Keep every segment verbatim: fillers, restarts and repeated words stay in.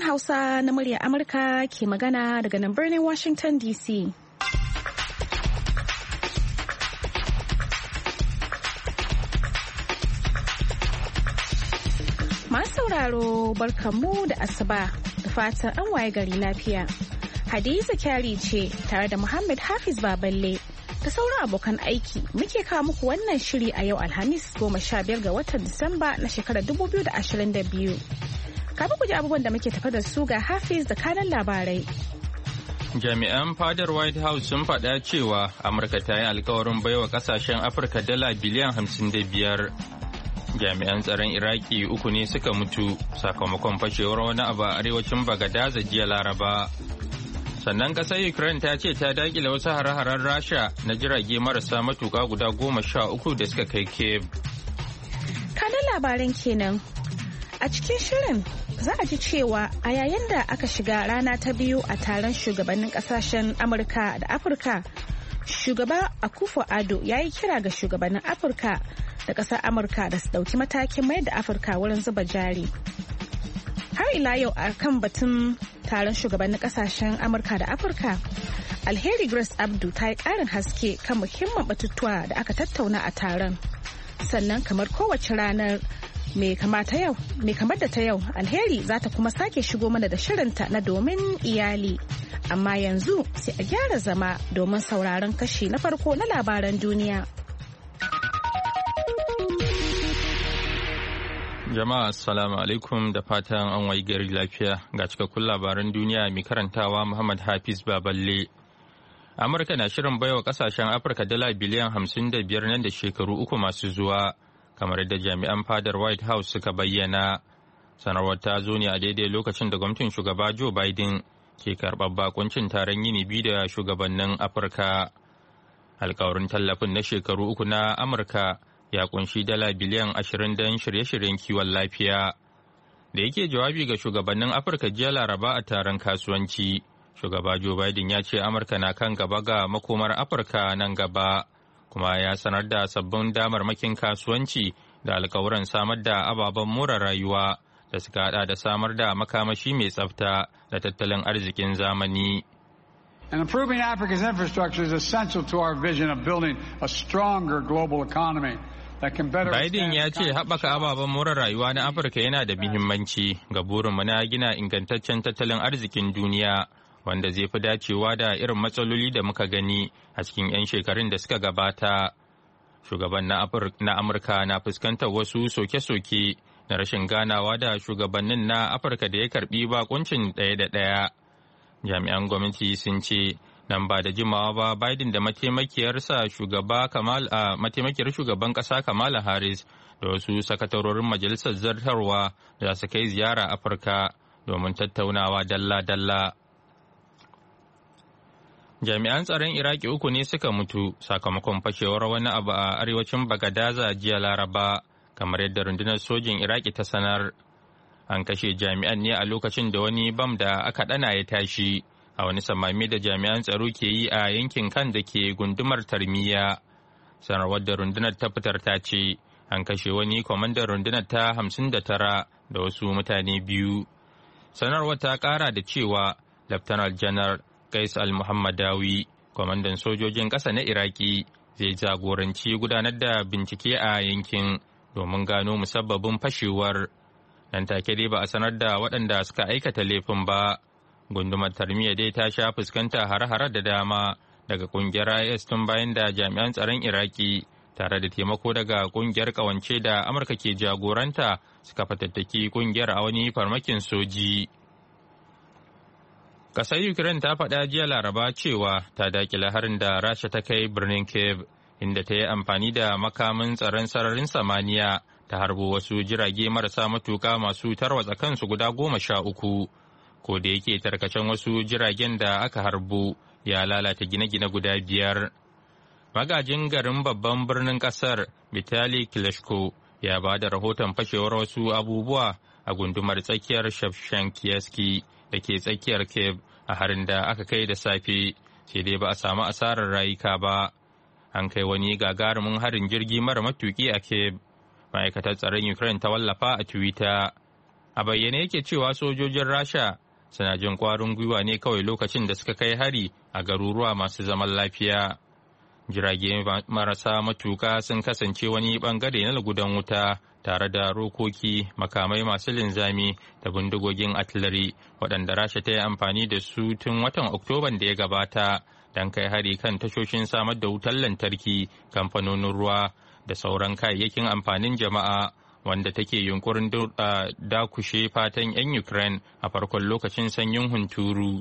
Hausa na muryar Amurka ke magana daga nan birnin Washington D C. Masu sauraro barkanmu da asuba da fatan an waye gari lafiya. Hadiza Kyari ce tare da Muhammad Hafiz Baballe da sauran abokan aiki muke kawo muku wannan shiri a yau Alhamis goma sha biyar ga watan Disamba na shekarar dubu biyu da ashirin da biyu. Kafin ku ji abubuwan da muke tafa da su ga Hafiz da kanan labarai. Jami'an fadar White House sun faɗa cewa Amurka ta yi alkawarin baiwa ƙasashen Afirka dala biliyan hamsin da biyar. Jami'an tsaron Iraki uku ne suka mutu sakamakon fashewar wani abu a arewacin Bagadaza jiya Laraba. Sannan ƙasar Ukraine ta ce ta dakile wasu hare-haren Rasha na jirage marasa matuƙa guda goma sha uku da suka kai Kiev. Kanan labaran kenan. A cikin shirin za a ji cewa a yayin da aka shiga rana ta biyu a taron shugabannin kasashen Amurka da Afirka, shugaba Akufo-Addo ya yi kira ga shugabannin Afirka da ƙasar Amurka da su ɗauki matakin mayar da Afirka wurin zuba jari. Har ila yau a kan batun taron shugabannin kasashen Amurka da Afirka, Alheri Grace Abdu ta yi ƙarin haske kan muhimman batutuwa da aka tattauna a taron. Sannan kamar kowace ranar mai kamar da ta yau, Alheri za ta kuma sake shigo mana da shirinta na domin iyali. Amma yanzu sai a gyara zama domin sauraron kashi na farko na labaran duniya. Jama'a assalamu alaikum da fatan an wayi gari lafiya ga cikakkun labaran duniya mai karantawa Muhammad Hafiz Baballe. Amurka na shirin baiwa kasashen Afirka dala biliyan hamsin da biyar nan da shekaru uku masu zuwa. Kamar yadda jami'an fadar White House suka bayyana. Sanarwar ta zo ne a daidai lokacin da gwamnatin shugaba Joe Biden ke karɓar bakuncin taron yini biyu da shugabannin Afirka. Alkawarin tallafin na shekaru uku na Amurka ya kunshi dala biliyan ashirin don shirye-shiryen kiwon lafiya. Da yake jawabi ga shugabannin Afirka jiya Laraba a taron kasuwanci, shugaba Joe Biden ya ce Amurka na kan gaba ga makomar Afirka nan gaba. Kuma ya sanar da sabbin damarmakin kasuwanci da alkawuran samar da ababen more rayuwa da suka hada da samar da makamashi mai tsafta da tattalin arzikin zamani. And improving Africa's infrastructure is essential to our vision of building a stronger global economy that can better. Biden ya ce haɓaka ababen more rayuwa na Afirka yana da muhimmanci ga burinmu na gina ingantaccen tattalin arzikin duniya. Wanda zai fi dacewa da irin matsaloli da muka gani a cikin 'yan shekarun da suka gabata. Shugaban na Amurka na fuskantar wasu soke-soke na rashin ganawa da shugabannin na Afirka da ya karbi bakuncin ɗaya da ɗaya. Jami'an gwamnati sun ce nan ba da jimawa ba Biden da mataimakiyarsa shugaba Kamal a mataimakiyar shugaban ƙasa Kamala Harris da wasu sakatarorin majalisar zartarwa za su kai ziyara Afirka domin tattaunawa dalla-dalla. Jami'an tsaron Iraki uku ne suka mutu sakamakon fashewar wani abu a arewacin Bagadaza jiya Laraba, kamar yadda rundunar sojin Iraki ta sanar. An kashe jami'an ne a lokacin da wani bam da aka ɗana ya tashi a wani samami da jami'an tsaro ke yi a yankin kan da ke gundumar Tarmiya. Sanarwar da rundunar ta fitar ta ce an kashe wani kwamandan rundunar ta hamsin da tara da wasu mutane biyu. Sanarwar ta ƙara da cewa Laftanar Janar Qais al-Muhammadawi, kwamandan sojojin ƙasa na Iraki, zai jagoranci gudanar da bincike a yankin domin gano musabbabin fashewar. Nan take dai ba a sanar da waɗanda suka aikata laifin ba. Gundumar Tarmiya dai ta sha fuskanta hare-hare da dama daga ƙungiyar I S tun bayan da jami'an tsaron Iraki tare da taimako daga ƙungiyar ƙawance da Amurka ke jagoranta suka fatattaki ƙungiyar a wani farmakin soji. Ƙasar Ukraine ta faɗa jiya Laraba cewa ta daƙile harin da Rasha ta kai birnin Kiev, inda ta yi amfani da makamin tsaron sararin samaniya ta harbo wasu jirage marasa matuƙa masu tarwatsa kansu guda goma sha uku. Ko da yake tarkacen wasu jiragen da aka harbo ya lalata gine-gine guda biyar. Magajin garin babban birnin ƙasar Vitali Klitschko ya ba da rahoton fashewar wasu abubuwa a gundumar tsakiyar Shevchenkovsky da ke tsakiyar Kiev a harin da aka kai da safe, sai dai ba a samu asarar rayuka ba. An kai wani gagarumin harin jirgi mara matuki a Kiev, ma'aikatar tsaron Ukraine ta wallafa a Twitter. A bayyane yake cewa sojojin Rasha suna jin kwarin gwiwa ne kawai lokacin da suka kai hari a garuruwa masu zaman lafiya. Jirage marasa matuka sun kasance wani bangare na lugudan wuta tare da rokoki, makamai masu linzami da bindigogin artillery waɗanda Rasha ta yi amfani da su tun watan Oktoban da ya gabata don kai hari kan tashoshin samar da wutar lantarki, kamfanonin ruwa da sauran kayayyakin amfanin jama'a, wanda take yunkurin dakushe fatan 'yan Ukraine a farkon lokacin sanyin hunturu.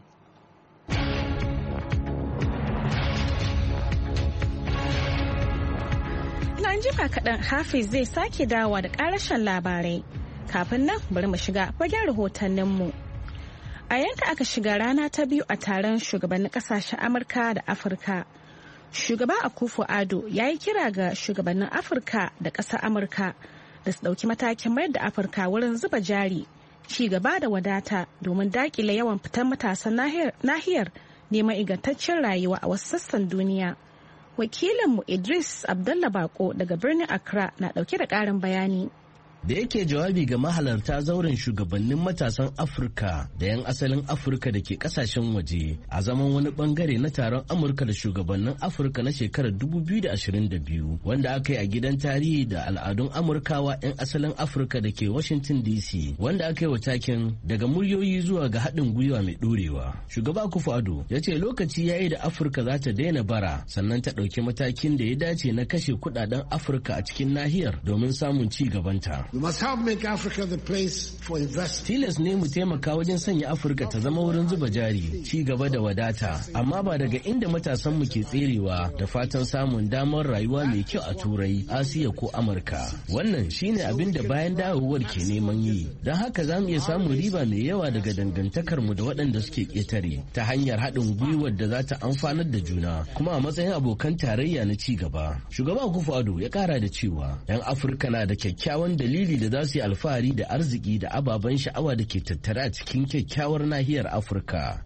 Nan jima kaɗan Hafiz zai sake dawowa da ƙarashen labarai. Kafin nan bari mu shiga fagen rahotanninmu. A yanka aka shiga rana ta biyu a taron shugabannin ƙasashen Amurka da Afirka. Shugaba Akufo-Addo ya yi kira ga shugabannin Afirka da ƙasar Amurka da su ɗauki matakin mayar da Afirka wurin zuba jari, ci gaba da wadata domin daƙile yawan fitan matasan nahiyar neman ingantaccen rayuwa a wasu sassan duniya. Wakilinmu Idris Abdullah Bako daga birnin Accra na ɗauke da ƙarin bayani. Da yake jawabi ga mahalarta zauren shugabannin matasan Afirka da 'yan asalin Afirka da ke kasashen waje a zaman wani bangare na taron Amurka da shugabannin Afirka na shekarar dubu biyu da ashirin da biyu wanda aka yi a gidan tarihi da al'adun Amurkawa 'yan asalin Afirka da ke Washington D C, wanda aka yi wa taken daga muryoyi zuwa ga haɗin gwiwa mai ɗorewa. Shugaba Akufo-Addo ya ce lokaci ya yi da Afirka za ta daina bara sannan ta ɗauki matakin da ya dace na kashe kuɗaɗen Afirka a cikin nahiyar domin samun ci gabanta. We must help make Africa the place for investment. Tilas ne mu taimaka wajen sanya Afirka ta zama wurin zuba jari, ci gaba da wadata, amma ba daga inda matasan mu ke tserewa da fatan samun damar rayuwa mai kyau a Turai, Asiya ko Amurka. Wannan shine abin da bayan dawowar ke neman yi. Don haka za mu iya samun riba mai yawa daga dangantakar mu da waɗanda suke ƙetare ta hanyar haɗin gwiwar da za ta amfanar da juna, kuma a matsayin abokan tarayya na ci gaba. Shugaba Akufo-Addo ya ƙara da cewa 'yan Afirka na da kyakkyawan dalili da za su yi alfahari da arziki da ababen sha'awa da ke tattare a cikin kyakkyawar nahiyar Afirka.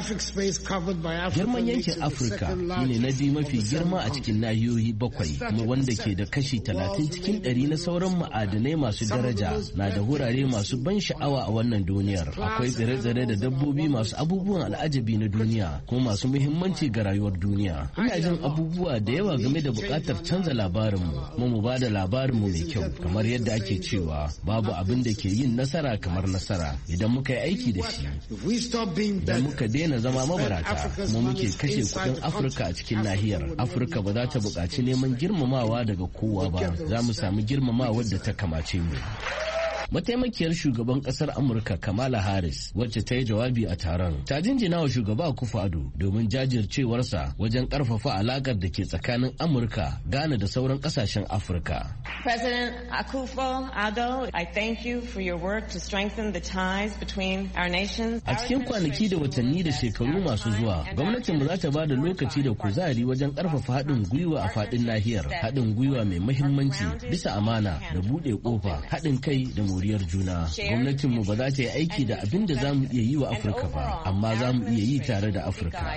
Girman yankin Afirka shine na biyu mafi girma a cikin nahiyoyi bakwai, kuma wanda ke da kashi talatin cikin ɗari na sauran ma'adanai masu daraja, na da wurare masu ban sha'awa a wannan duniyar. Akwai tsire-tsire da dabbobi masu abubuwan al'ajabi na duniya kuma masu muhimmanci ga rayuwar duniya. Ina jin abubuwa da yawa game da buƙatar canza labarinmu, kuma mu ba da labarinmu mai kyau, kamar yadda ake cewa babu abin da ke yin nasara kamar nasara idan muka yi aiki da shi. Idan muka daina zama mabarata kuma muke kashe kudin Afirka a cikin nahiyar, Afirka ba za ta buƙaci neman girmamawa daga kowa ba, za mu samu girmamawar da ta kamace mu. Mataimakiyar shugaban kasar Amurka Kamala Harris, wacce ta yi jawabi a taron, ta jinjina wa shugaba Akufo-Addo domin jajircewarsa wajen karfafa alakar da ke tsakanin Amurka, Ghana da sauran kasashen Afirka. President Akufo-Addo, I thank you for your work to strengthen the ties between our nations. A cikin kwanaki da watanni da shekaru masu zuwa, gwamnatin mu za ta ba da lokaci da kuzari wajen karfafa haɗin gwiwa a faɗin nahiyar, haɗin gwiwa mai muhimmanci bisa amana da buɗe ƙofa, haɗin kai da moriyar juna. Gwamnatinmu ba za ta yi aiki da abin da za mu iya yi wa Afirka ba, amma za mu iya yi tare da Afirka.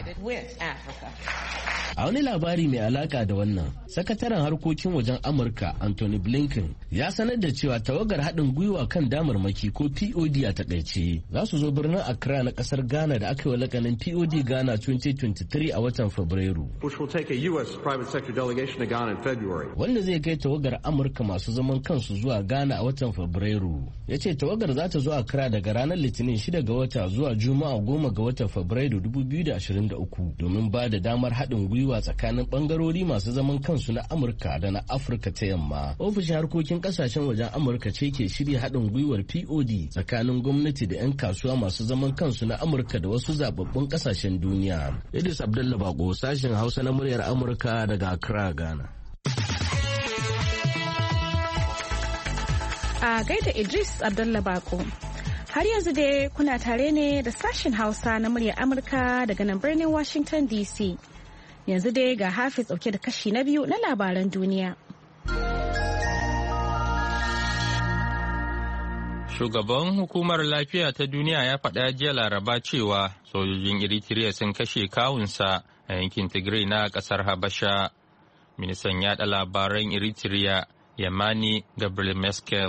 A wani labari mai alaka da wannan, sakataren harkokin wajen Amurka Anthony Blinken ya sanar da cewa tawagar haɗin gwiwa kan damarmaki ko P O D a takaice za su zo birnin Accra na ƙasar Ghana da aka yi wa lakanin P O D Ghana twenty twenty-three a watan Fabrairu. Wanda zai kai tawagar Amurka masu zaman kansu zuwa Ghana a watan Fabrairu. Ya ce tawagar za ta zo Accra daga ranar Litinin shida ga wata zuwa Juma'a goma ga watan Fabrairu dubu biyu da ashirin da uku domin ba da damar haɗin gwiwa tsakanin bangarori masu zaman kansu na Amurka da na Afirka ta Yamma. Ofishin harkokin kasashen wajen Amurka ce ke shirya haɗin gwiwar P O D tsakanin gwamnati da 'yan kasuwa masu zaman kansu na Amurka da wasu zababbun kasashen duniya. Idris Abdullah Bako, sashen Hausa na muryar Amurka daga Accra, Ghana. A gaida Idris Abdullah Bako. Har yanzu dai kuna tare ne da sashen Hausa na muryar Amurka daga nan birnin Washington D C. Yanzu dai ga Hafiz dauke da kashi na biyu na labaran duniya. Shugaban hukumar lafiya ta duniya ya faɗa jiya Laraba cewa sojojin Eritrea sun kashe kawunsa a yankin Tigray na ƙasar Habasha. Ministan yaɗa labaran Eritrea Yamani Gabriel Meskel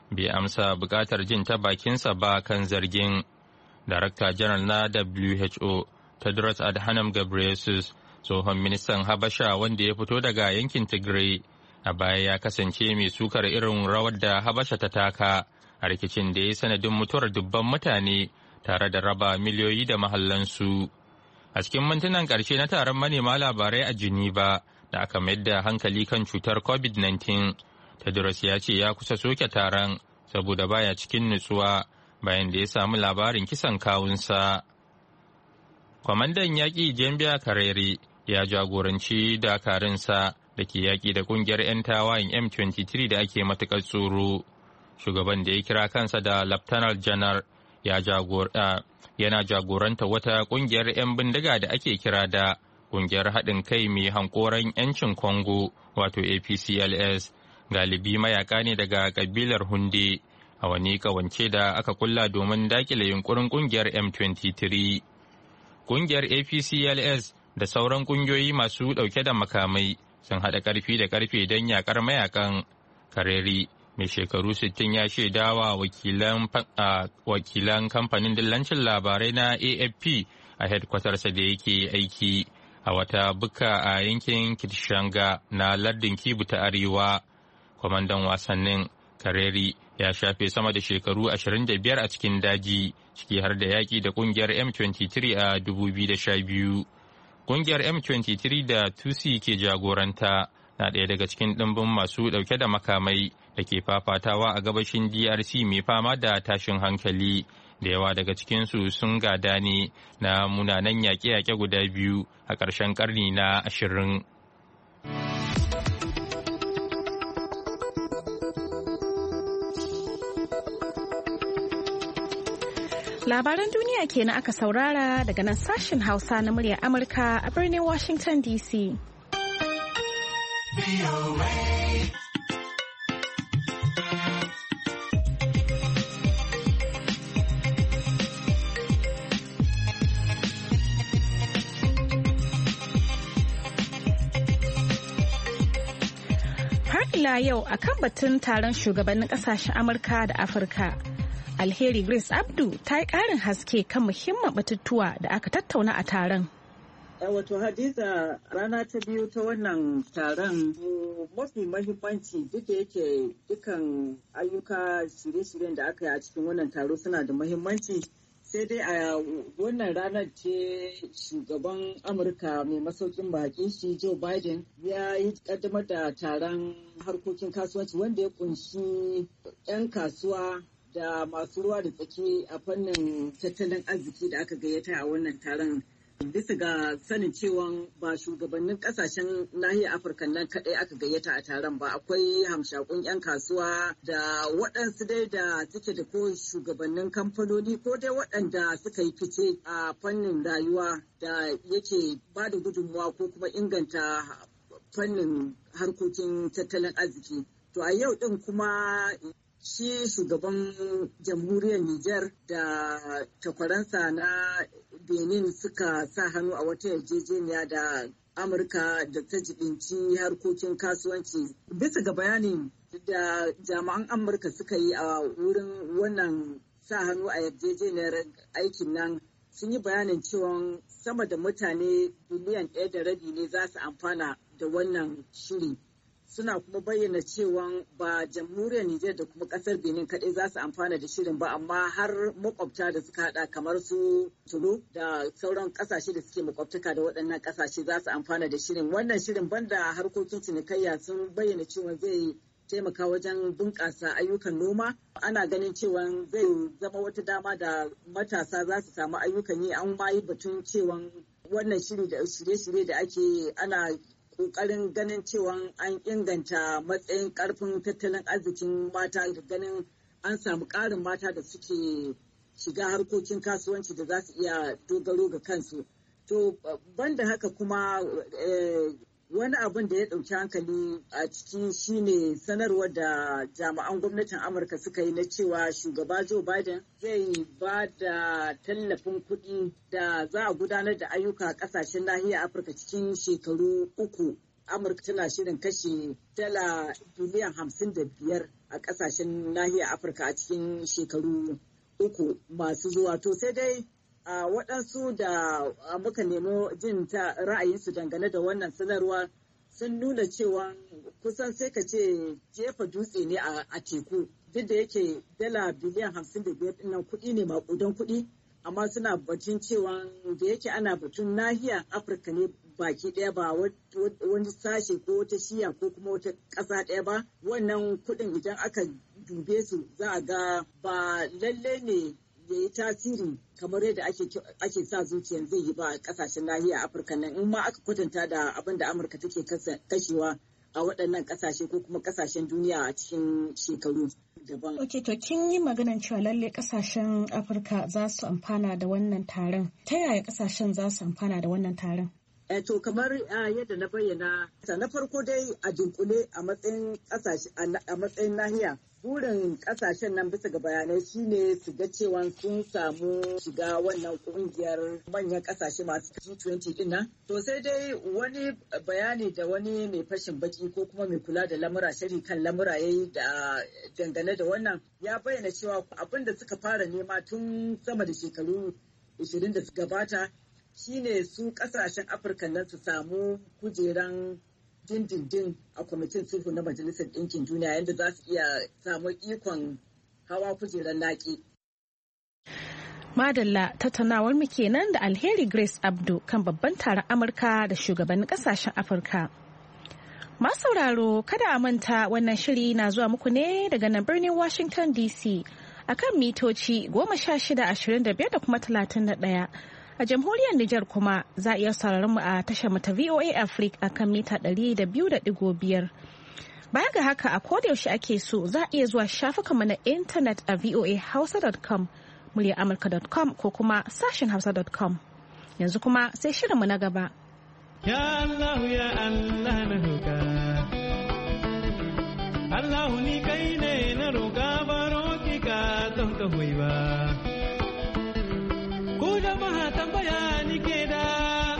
bai amsa buƙatar jin ta bakinsa ba kan zargin. Darakta janar na W H O Tedros Adhanom Ghebreyesus, tsohon ministan Habasha wanda ya fito daga yankin Tigray, a baya ya kasance mai sukar irin rawar da Habasha ta taka a rikicin da ya sanadin mutuwar dubban mutane tare da raba miliyoyi da mahallansu. A cikin mintunan ƙarshe na taron manema labarai a Geneva da aka mayar da hankali kan cutar covid nineteen, Tedros ya ce ya kusa soke taron saboda baya cikin nutsuwa bayan da ya samu labarin kisan kawunsa. Kwamandan yaƙi Jambiya Kareri ya jagoranci dakarunsa da ke yaƙi da ƙungiyar 'yan tawayen M twenty-three da ake matuƙar tsoro. Shugaban da ya kira kansa da Laftanar Janar ya jagora yana jagoranta wata ƙungiyar 'yan bindiga da ake kira da ƙungiyar haɗin kai mai hankoran 'yancin Congo wato A P C L S, galibi mayaka ne daga ƙabilar Hunde, a wani ƙawance da aka kulla domin daƙile yunkurin ƙungiyar M twenty-three. Ƙungiyar A P C L S da sauran ƙungiyoyi masu ɗauke da makamai sun haɗa ƙarfi da ƙarfe don yaƙar mayakan. Kareri mai shekaru sittin ya shaidawa wakilan wakilan kamfanin dillancin labarai na A F P a hedkwatarsa da yake aiki a wata buka a yankin Kitshanga na lardin Kivu ta Arewa. Kwamandan wasannin Kareri ya shafe sama da shekaru ashirin da biyar a cikin daji, ciki har da yaƙi da ƙungiyar M twenty-three a dubu biyu da sha biyu. Ƙungiyar M twenty-three da Tutsi ke jagoranta na ɗaya daga cikin ɗimbin masu ɗauke da makamai da ke fafatawa a gabashin D R C mai fama da tashin hankali. Da yawa daga cikinsu sun gada ne na munanan yaƙe-yaƙe guda biyu a ƙarshen ƙarni na ashirin. Labaran duniya kenan aka saurara daga nan sashen Hausa na muryar Amurka a birnin Washington D C. Har ila yau akan batun taron shugabannin kasashen Amurka da Afirka. Alheri Grace Abdu ta yi ƙarin haske kan muhimman batutuwa da aka tattauna a taron. Wato Hadiza, rana ta biyu ta wannan taron mafi mahimmanci duk da yake dukan ayyuka shirye-shiryen da aka yi a cikin wannan taro suna da mahimmanci, sai dai a wannan ranar ce shugaban Amurka mai masaukin baki shi Joe Biden ya yi kaddamar da taron harkokin kasuwanci wanda ya kunshi 'yan kasuwa da masu ruwa da tsaki a fannin tattalin arziki da aka gayyata a wannan taron. Bisa ga sanin cewa ba shugabannin kasashen nahiyar Afirka nan kaɗai aka gayyata a taron ba, akwai hamshakun 'yan kasuwa da waɗansu dai da suke da ko shugabannin kamfanoni ko dai waɗanda suka yi fice a fannin rayuwa da yake ba da gudunmuwa ko kuma inganta fannin harkokin tattalin arziki. To a yau ɗin kuma shi shugaban jamhuriyar Nijar da takwaransa na Benin suka sa hannu a wata yarjejeniya da Amurka da ta jibinci harkokin kasuwanci. Bisa ga bayanin da jami'an Amurka suka yi a wurin wannan sa hannu a yarjejeniyar aikin nan, sun yi bayanin cewa sama da mutane biliyan ɗaya da rabi ne za su amfana da wannan shiri. Suna kuma bayyana cewa ba jamhuriyar Nijar da kuma kasar Benin kaɗai za su amfana da shirin ba, amma har makwabta da suka hada kamar su Tulu da sauran kasashe da suke makwabtaka da waɗannan kasashe za su amfana da shirin. Wannan shirin banda harkokin cinikayya sun bayyana cewa zai taimaka wajen bunƙasa ayyukan noma. Ana ganin cewa zai zama wata dama da matasa za su samu ayyukan yi. An ma yi batun cewa wannan shiri da shirye-shirye da ake ana ƙoƙarin ganin cewa an inganta matsayin ƙarfin tattalin arzikin mata da ganin an samu ƙarin mata da suke shiga harkokin kasuwanci da za su iya dogaro ga kansu. To banda haka kuma wani abin da ya ɗauki hankali a ciki shine sanarwar da jami'an gwamnatin Amurka suka yi na cewa shugaba Joe Biden zai ba da tallafin kuɗi da za a gudanar da ayyuka a ƙasashen nahiyar Afirka cikin shekaru uku Amurka tana shirin kashe dala biliyan hamsin da biyar a ƙasashen nahiyar Afirka a cikin shekaru uku masu zuwa. To sai dai a waɗansu da muka nemo jin ta ra'ayinsu dangane da wannan sanarwa sun nuna cewa kusan sai ka ce jefa dutse ne a teku, duk da yake dala biliyan hamsin da biyar ɗin nan kuɗi ne maƙudan kuɗi, amma suna batun cewa da yake ana batun nahiyar Afirka ne baki ɗaya, ba wani sashe ko wata shiya ko kuma wata ƙasa ɗaya ba. Wannan kuɗin idan aka dube su za a ga ba lalle ne ya yi tasiri kamar yadda ake sa zuciyar zai yi ba a ƙasashen nahiyar Afirka nan, in ma aka kwatanta da abin da Amurka take kashewa a waɗannan ƙasashe ko kuma ƙasashen duniya a cikin shekaru daban. Ok, to kin yi maganan cewa lalle ƙasashen Afirka za su amfana da wannan taron. Ta yaya ƙasashen za su amfana da wannan taron? Eh, to kamar uh, yadda na bayyana, na farko dai a dunkule a matsayin ƙasashe a matsayin nahiya, burin ƙasashen nan bisa ga bayanai shine su ga cewa sun samu shiga wannan ƙungiyar manyan ƙasashe masu G twenty din nan. To sai dai wani bayani da wani mai fashin baki ko kuma mai kula da lamura shari kan lamura yayi da dangane da wannan, ya bayyana cewa abin da suka fara nema tun sama da shekaru ashirin da suka gabata shine su kasashen Afirka nan su samu kujeran dindindin a kwamitin sulhu na Majalisar Ɗinkin Duniya, yadda za su iya samu ikon hawa kujeran naƙi. Madalla, tattaunawar mu kenan da Alheri Grace Abdu kan babban taron Amurka da shugabannin kasashen Afirka. Masu sauraro, kada a manta wannan shiri na zuwa muku ne daga nan birnin Washington D C akan mitoci goma sha shida ashirin da biyar da kuma talatin da ɗaya. A jamhuriyar Nijar kuma za a iya sauraron mu a tashar mata V O A Africa a kan mita ɗari da biyu da ɗigo biyar. Baya ga haka a kodayaushe ake so za a iya zuwa shafukanmu na intanet a voa hausa dot com, muryar amurka dot com ko kuma sashen hausa dot com. Yanzu kuma sai shirinmu na gaba. Ya Allah ya Allah na roƙa. Allah ni kai ne na roƙa baro ki ka don ka hoyi ba. Jama'a tambaya ni ke da,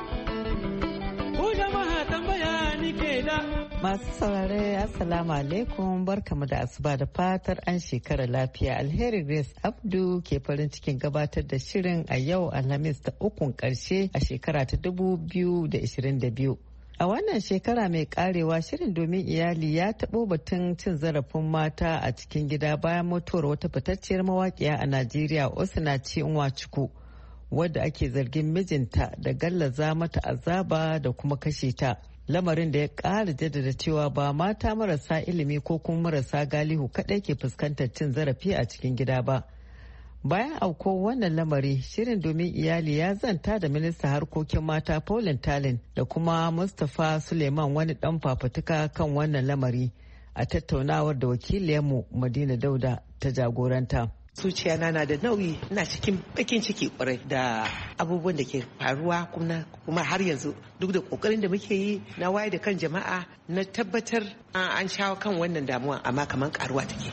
ku jama'a tambaya ni ke da. Masu saurare Assalamu alaikum, barkamu da asuba da fatar an shekara lafiya. Alheri Grace Abdu ke farin cikin gabatar da shirin a yau Alhamis ta ukun karshe a shekara ta dubu biyu da ishirin da biyu. A wannan shekara mai karewa shirin domin iyali ya taɓo batun cin zarafin mata a cikin gida bayan mutuwar wata fitacciyar mawaƙiya a Najeriya Osinachi Nwachukwu, wadda ake zargin mijinta da gallaza mata azaba da kuma kashe ta, lamarin da ya ƙara jaddada cewa ba mata marasa ilimi ko kuma marasa galihu kaɗai ke fuskantar cin zarafi a cikin gida ba. Bayan auko wannan lamari, shirin domin iyali ya zanta da minista harkokin mata Paulin Talin da kuma Mustapha Suleiman, wani ɗan fafutuka kan wannan lamari, a tattaunawar da wakiliyarmu Madina Dauda ta jagoranta. Zuciya na na da nauyi, ina cikin bakin ciki kwarai da abubuwan da ke faruwa, kuma har yanzu duk da kokarin da muke yi na waye da kan jama'a na tabbatar an shawo kan wannan damuwa, amma kamar karuwa take.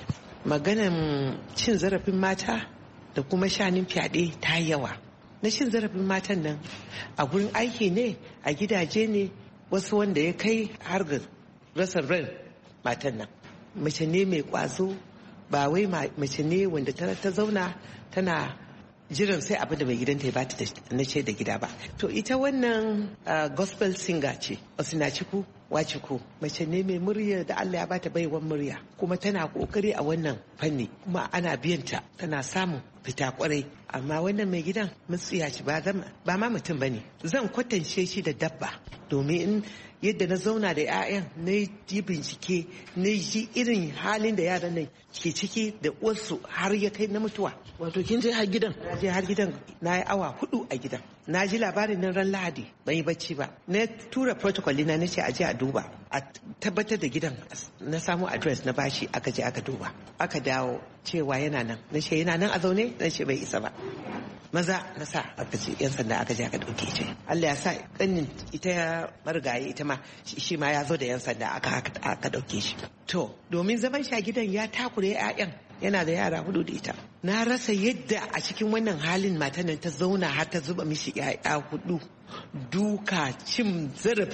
Maganan cin zarafin mata da kuma shanin fyaɗe ta yawa. Na cin zarafin matan nan a gurin aiki ne, a gidaje ne, wasu wanda ya kai har ga rasa ran matan nan. Mace ne mai kwazo, ba wai mace ne wanda ta zauna tana jiran sai abin da mai gidanta ya bata na ce da gida ba. To ita wannan gospel singer ce, Osinachi Nwachukwu, mace ne mai murya da Allah ya bata baiwan murya, kuma tana kokari a wannan fanni, kuma ana biyanta, tana samun fita kwarai. Amma wannan mai gidan mutsiyaci ba ba ma mutum bane. Zan kwatance shi da dabba, domin yadda na zauna da 'ya'yan na yi bincike, na ji irin halin da yaran nan ke ciki da uwarsu har ya kai na mutuwa. Wato kin je har gidan? Na je har gidan, na yi awa hudu a gidan. Na ji labarin nan ran Lahadi, ban yi bacci ba. Na tura protocol na nace a je a duba, a tabbatar da gidan. Na samu address na bashi, aka je aka duba. Aka dawo cewa yana nan. Na ce yana nan a zaune, na ce bai isa ba. Maza na sa aka ce yan sanda aka je aka dauke ce. Allah ya sa kanin ita marigayi ita ma shi ma ya zo da yan sanda aka aka dauke shi. To domin zaman shi a gidan ya takure 'ya'yan, yana da yara hudu da ita. Na rasa yadda a cikin wannan halin matan nan ta zauna har ta zuba mishi 'ya'ya hudu, duka, cin zarafi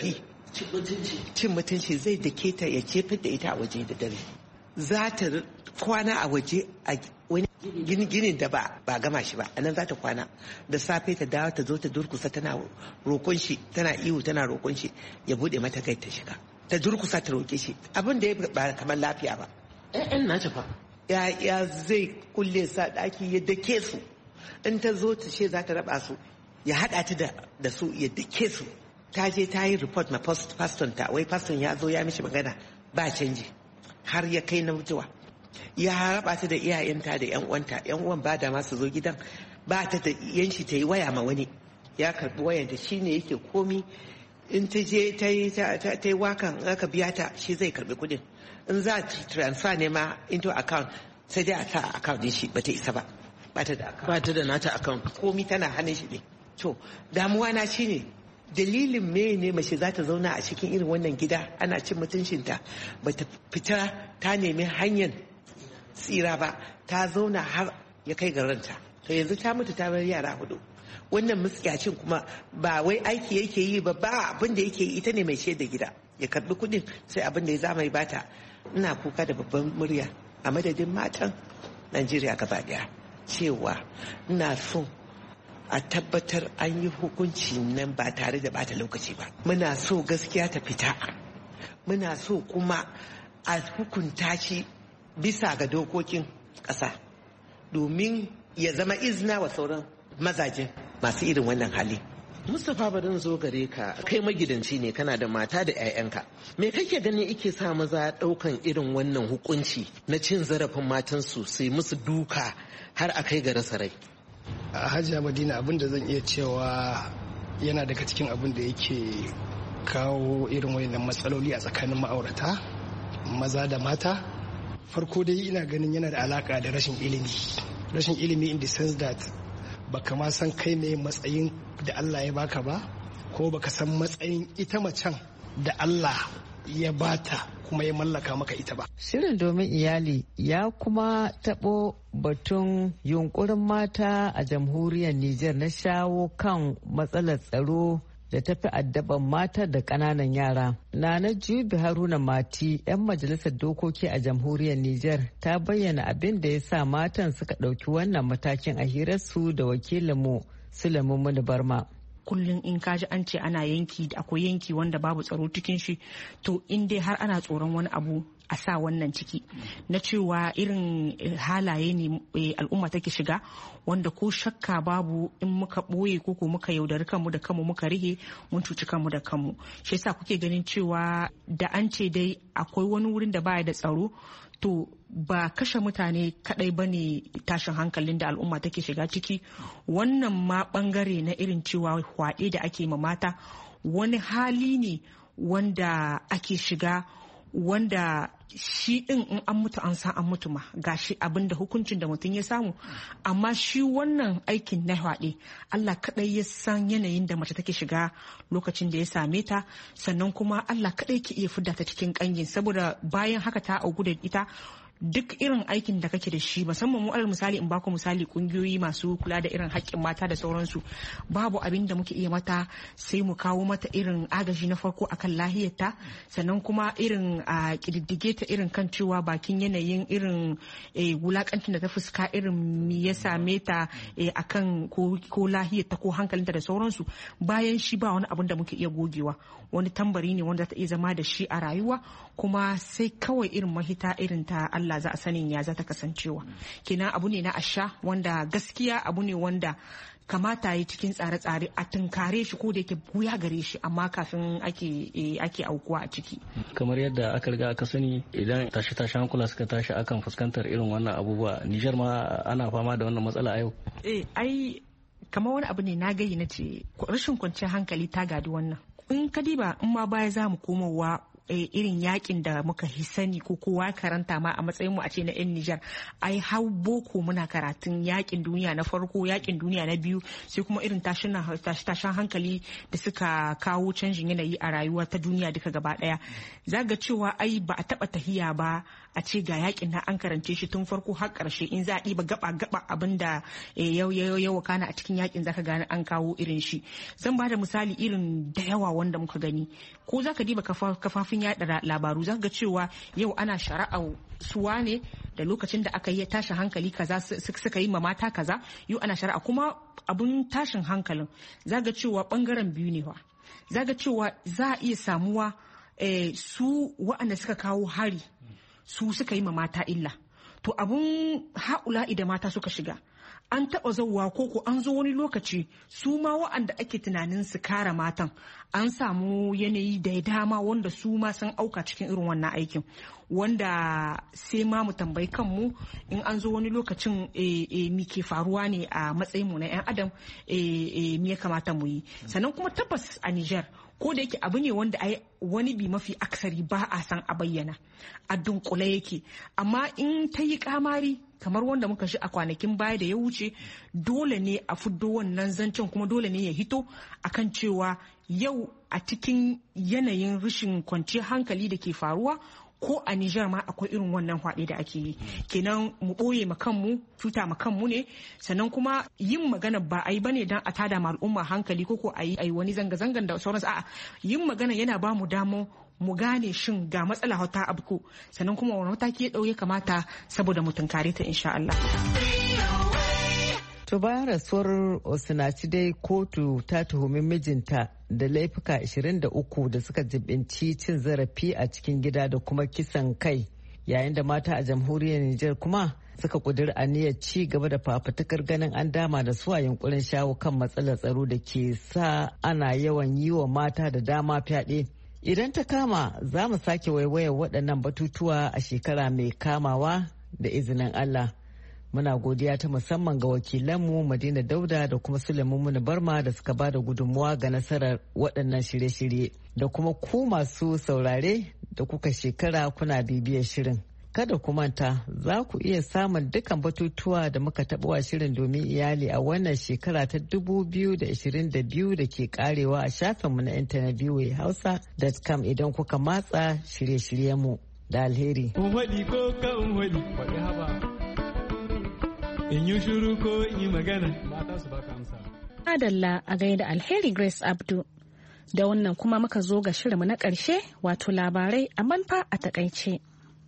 cin mutunci zai dake ta ya jefar da ita a waje da dare, za ta kwana a waje a wani ginin da ba ba gama shi ba, a nan za ta kwana, da safe ta dawo ta zo ta durkusa tana roƙon shi, tana ihu tana roƙon shi ya bude mata kai ta shiga, ta durkusa ta roƙe shi, abin da ya ba kamar lafiya ba. ƴaƴan na ta fa ya zai kulle sa ɗaki ya dake su, in ta zo ta ce za ta raba su ya haɗa ta da su ya dake su. Ta je ta yi report ma paston ta, wai paston ya zo ya mishi magana ba canji har ya kai na mutuwa. Ya raba ta da iyayenta da yan uwanta, yan uwan ba da masu zo gidan, ba ta da yanci ta yi waya ma wani, ya karbi wayanta shine yake komi. In ta je ta yi wakan aka biya ta shi zai karbi kudin, in za ta transfer ne ma into account sai dai a sa account din shi ba ta isa ba, ba ta da account, ba ta da nata account, komi tana hannun shi ne. To damuwa na shine dalilin me ne mace za ta zauna a cikin irin wannan gida ana cin mutuncinta, ba ta fita ta nemi hanyar tsira ba, ta zauna har ya kai ga ranta. To yanzu ta mutu ta bar yara hudu. Wannan muskiyacin kuma ba wai aiki yake yi ba, ba abin da yake yi, ita ne mai ce da gida, ya karbi kudin sai abin da ya zama ya bata. Ina kuka da babban murya a madadin matan Najeriya gaba daya cewa ina so a tabbatar an yi hukunci nan ba tare da bata lokaci ba. Muna so gaskiya ta fita, muna so kuma a hukunta shi bisa ga dokokin ƙasa domin ya zama izina wa sauran mazajen masu irin wannan hali. Mustapha barin zo gare ka, kai magidanci ne, kana da mata da 'ya'yanka, me kake gani ike sa maza ɗaukan irin wannan hukunci na cin zarafin matansu sai musu duka har a kai ga rasa rai? A Hajiya Madina, abin da zan iya cewa yana daga cikin abin da yake kawo irin wayannan matsaloli a tsakanin ma'aurata maza da mata. Farko dai ina ganin yana da alaka da rashin ilimi rashin ilimi in the sense that baka ma san kai ne matsayin da Allah ya baka ba, ko baka san matsayin ita macen da Allah ya bata kuma ya mallaka maka ita ba. Shirin domin iyali ya kuma taɓo batun yunkurin mata a jamhuriyar Nijar na shawo kan matsalar tsaro da tafi addaban mata da ƙananan yara. Nana Jubi Haruna Mati, 'yan majalisar dokoki a jamhuriyar Nijar, ta bayyana abin da ya sa matan suka ɗauki wannan matakin a hirarsu da wakilinmu Sulaiman Muni Barma. Kullum in kaji an ce ana yanki, akwai yanki wanda babu tsaro cikin shi, to in dai har ana tsoron wani abu a sa wannan ciki na cewa irin halaye ne al'umma take shiga wanda ko shakka babu in muka ɓoye ko ko muka yaudari kanmu da kanmu muka rige mun cuci kanmu da kanmu. Shi yasa kuke ganin cewa da an ce dai akwai wani wurin da baya da tsaro, to ba kashe mutane kadai ba ne tashin hankalin da al'umma take shiga ciki. Wannan ma bangare na irin cewa hwaɗe da ake ma mata wani hali ne wanda ake shiga, wanda shi din in an mutu an san an mutu ma gashi abinda hukuncin da mutum ya samu, amma shi wannan aikin na hwaɗe Allah kadai ya san yanayin da mace take shiga lokacin da ya same ta, sannan kuma Allah kadai ke iya fidda ta cikin kangin, saboda bayan haka ta auku da ita duk irin aikin da kake da shi, musamman mu alal misali in baku misali kungiyoyi masu kula da irin haƙƙin mata da sauransu, babu abin da muke iya mata sai mu kawo mata irin agaji na farko akan lahiyarta, sannan kuma irin a kididdige ta irin kan cewa bakin yanayin irin wulakancin da ta fuska irin me ya same ta akan ko lahiyarta ko hankalinta da sauransu. Bayan shi ba wani abin da muke iya gogewa, wani tambari ne wanda ta iya zama da shi a rayuwa, kuma sai kawai irin mahita irin ta Allah za a sanin ya za ta kasancewa. Kenan abu ne na asha wanda gaskiya abu ne wanda kamata yi cikin tsare-tsare a tunkare shi ko da yake buya gare shi, amma kafin ake ake aukuwa a ciki. Kamar yadda aka riga aka sani, idan tashi-tashi hankula suka tashi akan fuskantar irin wannan abubuwa. Nijar ma ana fama da wannan matsala a yau. Eh ai kamar wani abu ne na gayi na ce rashin kwanciyar hankali ta gadi wannan. In ka diba in ma baya za mu komowa irin yakin da muka sani ko kowa karanta ma a matsayin mu a ce na yan Nijar ai hau boko muna karatun yakin duniya na farko yakin duniya na biyu sai kuma irin tashin tashin hankali da suka kawo canjin yanayi a rayuwa ta duniya duka gaba daya zaga cewa ai ba a taba tahiya ba a ce ga yakin na an karance shi tun farko har karshe in za a ɗiba gaba gaba abinda yau yau yau kana a cikin yakin zaka gane an kawo irin shi. Zan ba da misali irin da yawa wanda muka gani ko zaka diba kafafin yada labaru zaka ga cewa yau ana shari'a suwa ne da lokacin da aka yi tashin hankali kaza suka yi ma mata kaza yau ana shari'a kuma abun tashin hankalin zaka ga cewa bangaren biyu ne wa zaka ga cewa za a iya samuwa su waɗanda suka kawo hari su suka yi ma mata illa to abun haula idan mata suka shiga an taɓa zauwa koko an zo wani lokaci su ma wa'anda ake tunanin su kare matan an samu yanayi da dama wanda su ma sun auka cikin irin wannan aikin wanda sai ma mu tambayi kanmu in an zo wani lokacin mi ke faruwa ne a matsayinmu na 'yan adam me ya kamata mu yi sannan kuma tabbas a Niger ko da yake abu ne wanda ai wani bi mafi aksari ba a san a bayyana a dunkule yake amma in ta yi kamari kamar wanda muka shi a kwanakin baya da ya wuce dole ne a fiddo wannan zancen kuma dole ne ya hito akan cewa yau a cikin yanayin rashin kwanciyar hankali da ke faruwa ko a Nijar ma akwai irin wannan hwaɗe da ake yi kenan mu ɓoye ma kanmu cuta ma kanmu ne sannan kuma yin magana ba a yi bane don a tada ma al'umma hankali ko ko a yi wani zanga-zangan da sauransu a'a yin magana yana ba mu damar mu gane shin ga matsala ta abko sannan kuma wani mataki ya ɗauke kamata saboda mu tunkare ta insha Allah. To bayan rasuwar Osinaci dai kotu ta tuhumi mijinta da laifuka ashirin da uku da suka jibinci cin zarafi a cikin gida da kuma kisan kai yayin da mata a jamhuriyar Nijar kuma suka kudiri aniyar ci gaba da fafutukar ganin an dama da su a yunkurin shawo kan matsalar tsaro da ke sa ana yawan yi wa mata da dama fyaɗe. Idan ta kama za mu sake waiwayar waɗannan batutuwa a shekara mai kamawa da izinin Allah. Muna godiya ta musamman ga wakilanmu Madina Dauda da kuma Sulaiman Muni Barma da suka ba da gudunmuwa ga nasarar waɗannan shirye-shirye da kuma ku masu saurare da kuka shekara kuna bibiyar shirin. Kada ku manta za ku iya samun dukkan batutuwa da muka taɓa shirin domin iyali a wannan shekara ta dubu biyu da ashirin da biyu da ke karewa a shafinmu na intanet voa hausa dot com idan kuka matsa shirye-shiryenmu da alheri. In yi shuru ko in yi magana mata su baka amsa. Adalla a gaida Alheri Grace Abdu. Da wannan kuma muka zo ga shirinmu na ƙarshe wato labarai a manfa a takaice.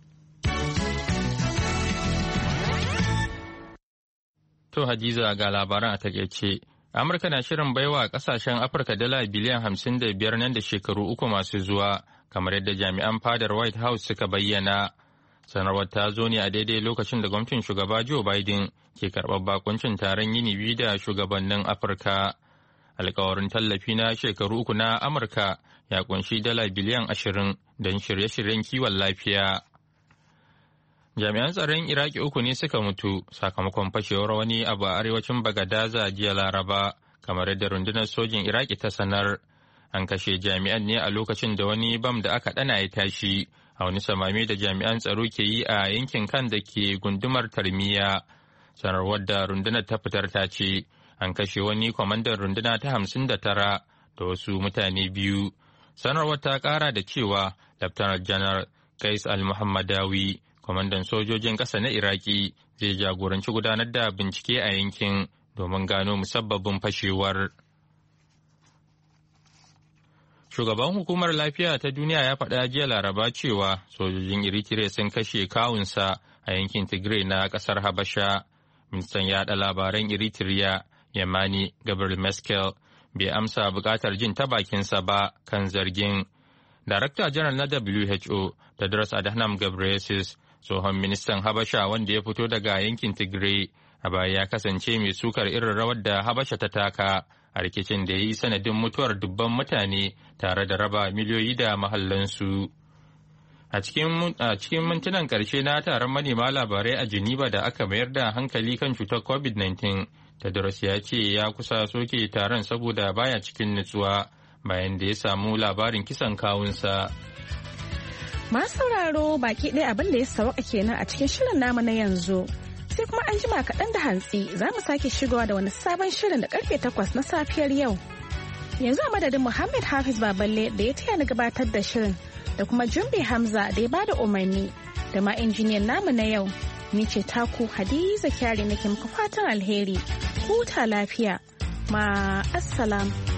To Hadiza ga labaran a takaice. Amurka na shirin baiwa kasashen Afirka dala biliyan hamsin da biyar nan da shekaru uku masu zuwa kamar yadda jami'an fadar White House suka bayyana. Sanarwar ta zo ne a daidai lokacin da gwamnatin shugaba Joe Biden ke karɓar bakuncin taron yini biyu da shugabannin Afirka. Alkawarin tallafi na shekaru uku na Amurka ya kunshi dala biliyan ashirin don shirye-shiryen kiwon lafiya. Jami'an tsaron Iraki uku ne suka mutu sakamakon fashewar wani abu a arewacin Bagadaza jiya Laraba, kamar yadda rundunar sojin Iraki ta sanar. An kashe jami'an ne a lokacin da wani bam da aka ɗana ya tashi a wani samame da jami'an tsaro ke yi a yankin kan da ke gundumar Tarmiya. Sanarwar da rundunar ta fitar ta ce an kashe wani kwamandan runduna ta hamsin da tara da wasu mutane biyu. Sanarwar ta kara da cewa Laftanar Janar Kais Al-Muhammadawi, kwamandan sojojin ƙasa na Iraki, zai jagoranci gudanar da bincike a yankin domin gano musabbabin fashewar. Shugaban Hukumar Lafiya ta Duniya ya faɗa jiya Laraba cewa sojojin Eritrea sun kashe kawunsa a yankin Tigray na ƙasar Habasha. Ministan yaɗa labaran Eritrea, Yamani Gabriel Meskel, bai amsa buƙatar jin ta bakinsa ba kan zargin. Darakta Janar na W H O, Tedros Adhanom Ghebreyesus, tsohon ministan Habasha wanda ya fito daga yankin Tigray, a baya ya kasance mai sukar irin rawar da Habasha ta taka a rikicin da ya yi sanadin mutuwar dubban mutane tare da raba miliyoyi da mahallansu. A cikin mintunan ƙarshe na taron manema labarai a Geneva da aka mayar da hankali kan cutar covid nineteen, Tedros ya ce ya kusa soke taron saboda baya cikin nutsuwa bayan da ya samu labarin kisan kawunsa. Masu sauraro baki ɗaya abin da ya sawaka kenan a cikin shirin namu na yanzu. Sai kuma an jima kaɗan da hantsi za mu sake shigowa da wani sabon shirin da karfe takwas na safiyar yau. Yanzu a madadin Muhammad Hafiz Baballe da ya taya ni gabatar da shirin da kuma Jumbe Hamza da ya bada umarni da ma injiniyan namu na yau. Ni ce taku Hadiza Kyari nake muku fatan alheri. Huta lafiya. Ma assalam.